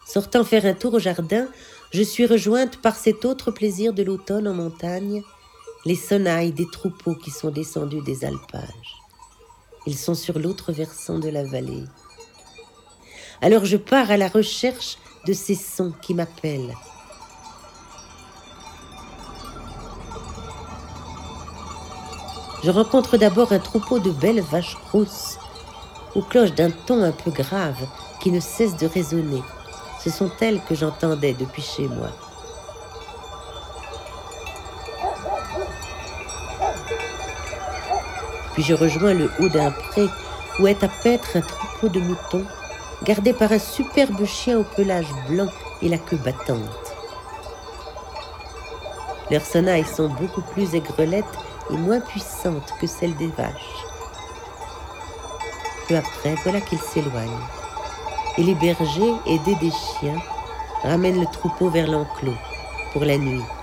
Sortant faire un tour au jardin, je suis rejointe par cet autre plaisir de l'automne en montagne, les sonnailles des troupeaux qui sont descendus des alpages. Ils sont sur l'autre versant de la vallée. Alors je pars à la recherche de ces sons qui m'appellent. Je rencontre d'abord un troupeau de belles vaches rousses, aux cloches d'un ton un peu grave qui ne cesse de résonner. Ce sont elles que j'entendais depuis chez moi. Puis je rejoins le haut d'un pré où est à paître un troupeau de moutons, gardé par un superbe chien au pelage blanc et la queue battante. Leurs sonnailles sont beaucoup plus aigrelettes et moins puissantes que celles des vaches. Peu après, voilà qu'ils s'éloignent, et les bergers, aidés des chiens, ramènent le troupeau vers l'enclos pour la nuit.